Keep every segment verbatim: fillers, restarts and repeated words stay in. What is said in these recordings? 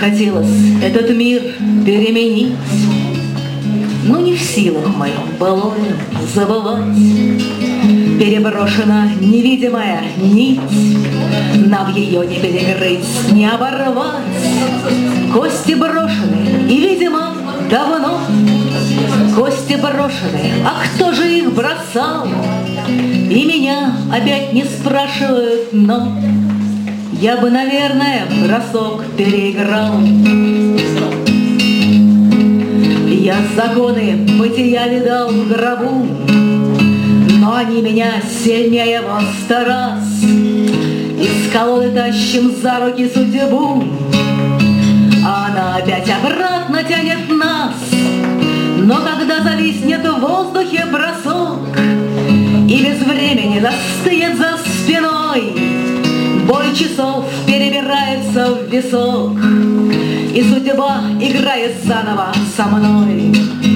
хотелось этот мир переменить, но не в силах моем былое забывать. Переброшена невидимая нить, нам ее не перегрызть, не оборвать. Кости брошены, и, видимо, давно. Кости брошены, а кто же их бросал? И меня опять не спрашивают, но я бы, наверное, бросок переиграл. Я законы бытия видал в гробу, но они меня сильнее во сто раз. Из колоды тащим за руки судьбу, а она опять обратно тянет нас. Но когда зависнет в воздухе бросок, и без времени застынет за спиной, бой часов перебирается в висок, и судьба играет заново со мной.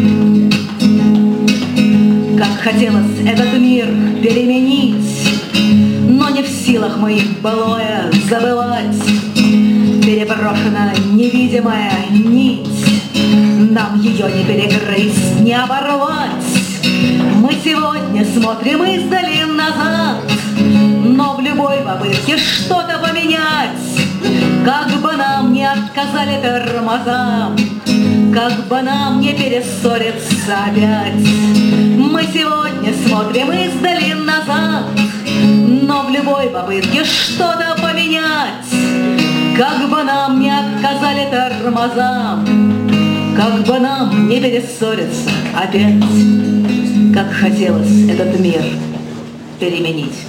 Как хотелось этот мир переменить, но не в силах мы былое забывать. Переброшена невидимая нить, нам ее не перегрызть, не оборвать. Мы сегодня смотрим издали назад, но в любой попытке что-то поменять, как бы нам не отказали тормоза, как бы нам не перессориться опять. Мы сегодня смотрим издали назад, но в любой попытке что-то поменять, как бы нам не отказали тормоза, как бы нам не перессориться опять. Как хотелось этот мир переменить.